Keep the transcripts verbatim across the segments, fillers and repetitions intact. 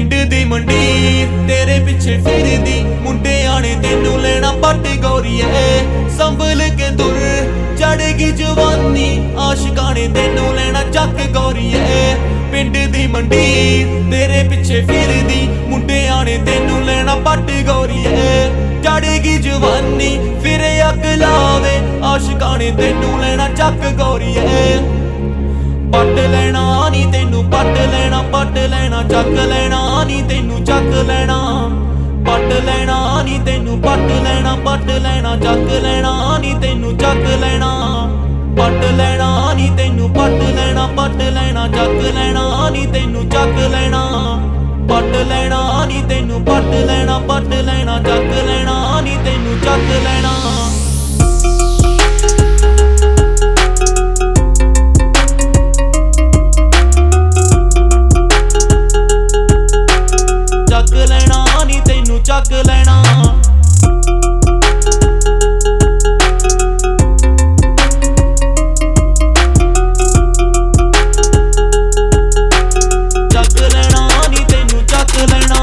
ਪਿੰਡ ਦੀ ਮੰਡੀ ਤੇਰੇ ਪਿੱਛੇ ਫਿਰਦੀ, ਮੁੰਡਿਆਂ ਨੇ ਤੈਨੂੰ ਲੈਣਾ ਪੱਟ ਗੋਰੀਏ। ਸੰਭਲ ਕੇ ਦੁਰ ਚੜ੍ਹਗੀ ਜਵਾਨੀ, ਆਸ਼ਿਕਾਂ ਨੇ ਤੈਨੂੰ ਲੈਣਾ ਚੱਕ ਗੋਰੀਏ। ਪਿੰਡ ਦੀ ਮੰਡੀ ਤੇਰੇ ਪਿੱਛੇ ਫਿਰਦੀ, ਮੁੰਡਿਆਂ ਨੇ ਤੈਨੂੰ ਲੈਣਾ ਪੱਟ ਗੋਰੀਏ। ਚੜ੍ਹਗੀ ਜਵਾਨੀ ਫਿਰ ਅੱਗ ਲਾਵੇ, ਆਸ਼ਿਕਾਂ ਨੇ ਤੈਨੂੰ ਲੈਣਾ ਚੱਕ ਗੋਰੀਏ। ਪੱਟ ਲੈਣਾ ਨੀ ਤੈਨੂੰ ਪੱਟ ਲੈਣਾ, ਪੱਟ ਲੈਣਾ ਚੱਕ ਲੈਣਾ ਨੀ ਤੈਨੂੰ ਚੱਕ ਲੈਣਾ। ਪੱਟ ਲੈਣਾ ਨੀ ਤੈਨੂੰ ਪੱਟ ਲੈਣਾ, ਪੱਟ ਲੈਣਾ ਚੱਕ ਲੈਣਾ ਨੀ ਤੈਨੂੰ ਚੱਕ ਲੈਣਾ। ਪੱਟ ਲੈਣਾ ਨੀ ਤੈਨੂੰ ਪੱਟ ਲੈਣਾ, ਪੱਟ ਲੈਣਾ ਚੱਕ ਲੈਣਾ ਨੀ ਤੈਨੂੰ ਚੱਕ ਲੈਣਾ। ਪੱਟ ਲੈਣਾ ਨੀ ਤੈਨੂੰ ਪੱਟ ਲੈਣਾ, ਪੱਟ ਲੈਣਾ ਚੱਕ ਲੈਣਾ ਨੀ ਤੈਨੂੰ ਚੱਕ ਲੈਣਾ। ਚੱਕ ਲੈਣਾ ਚੱਕ ਲੈਣਾ ਨੀ ਤੈਨੂੰ ਚੱਕ ਲੈਣਾ।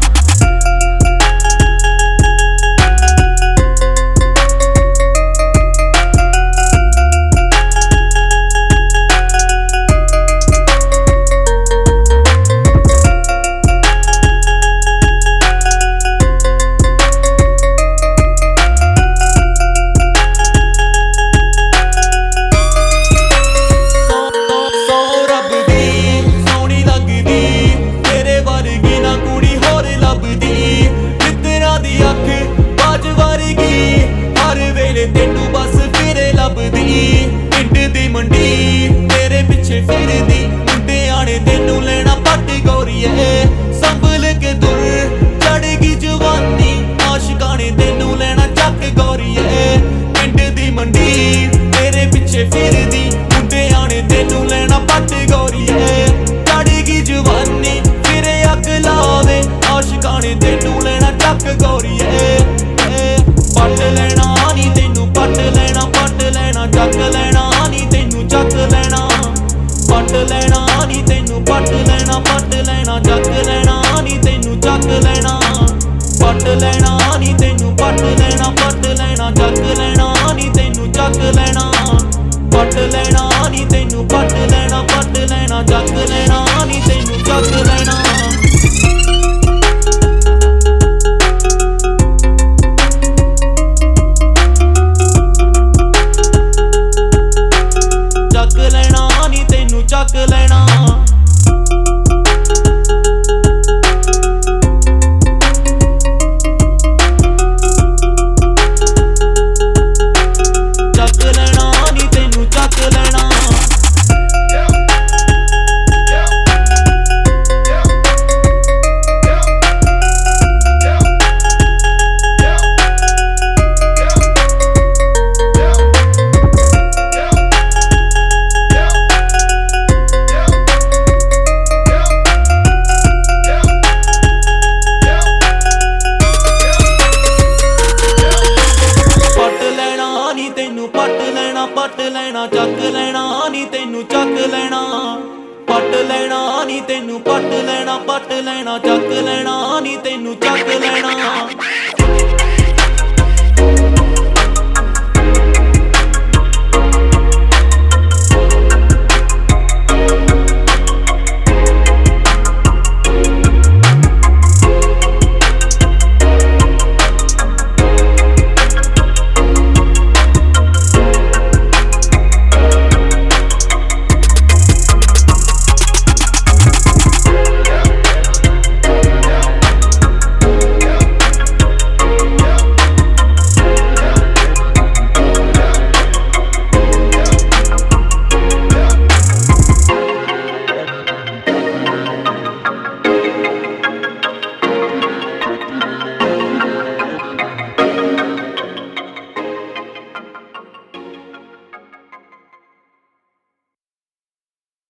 ਤੈਨੂੰ ਬਸ ਫਿਰੇ ਲੱਭਦੀ, ਪਿੰਡ ਦੀ ਮੰਡੀ ਤੇਰੇ ਪਿੱਛੇ ਫਿਰਦੀ, ਮੁੰਡਿਆਂ ਨੇ ਤੈਨੂੰ ਲੈਣਾ ਪੱਟ ਗੋਰੀਏ। ਸੰਭਲ ਕੇ ਦੁਰ ਚੜ੍ਹਗੀ ਜਵਾਨੀ, ਆਸ਼ਿਕਾਂ ਨੇ ਤੈਨੂੰ ਲੈਣਾ ਚੱਕ ਗੋਰੀਏ। ਪਿੰਡ ਦੀ ਮੰਡੀ ਤੇਰੇ ਪਿੱਛੇ ਫਿਰਦੀ, ਮੁੰਡਿਆਂ ਨੇ ਤੈਨੂੰ ਲੈਣਾ ਪੱਟ ਗੋਰੀਏ। ਚੜ੍ਹਗੀ ਜਵਾਨੀ ਫਿਰ ਅੱਗ ਲਾਵੇ, ਆਸ਼ਿਕਾਂ ਨੇ ਤੈਨੂੰ ਲੈਣਾ ਚੱਕ ਗੋਰੀਏ। ਪੱਟ ਲੈਣਾ ਨੀ ਤੈਨੂੰ ਪੱਟ ਲੈਣਾ, ਪੱਟ ਲੈਣਾ ਚੱਕ ਲੈਣਾ ਨੀ ਤੈਨੂੰ ਚੱਕ ਲੈਣਾ। ਪੱਟ ਲੈਣਾ ਨੀ ਤੈਨੂੰ ਪੱਟ ਲੈਣਾ, ਪੱਟ ਲੈਣਾ ਚੱਕ ਲੈਣਾ ਨੀ ਤੈਨੂੰ ਚੱਕ ਲੈਣਾ। ਪੱਟ ਲੈਣਾ ਨੀ ਤੈਨੂੰ ਪੱਟ ਲੈਣਾ, ਪੱਟ ਲੈਣਾ ਚੱਕ ਲੈਣਾ ਨੀ ਤੈਨੂੰ ਚੱਕ ਲੈਣਾ। ਪੱਟ ਲੈਣਾ ਨੀ ਤੈਨੂੰ ਪੱਟ ਲੈਣਾ, ਪੱਟ ਲੈਣਾ ਚੱਕ ਲੈਣਾ ਨੀ ਤੈਨੂੰ ਚੱਕ ਲੈਣਾ। ਚੱਕ ਲੈਣਾ ਚੱਕ ਲੈਣਾ ਨੀ ਤੈਨੂੰ ਚੱਕ ਲੈਣਾ। ਪੱਟ ਲੈਣਾ ਚੱਕ ਲੈਣਾ ਨੀ ਤੈਨੂੰ ਚੱਕ ਲੈਣਾ। ਪੱਟ ਲੈਣਾ ਨੀ ਤੈਨੂੰ ਪੱਟ ਲੈਣਾ, ਪੱਟ ਲੈਣਾ ਚੱਕ ਲੈਣਾ ਨੀ ਤੈਨੂੰ ਚੱਕ ਲੈਣਾ।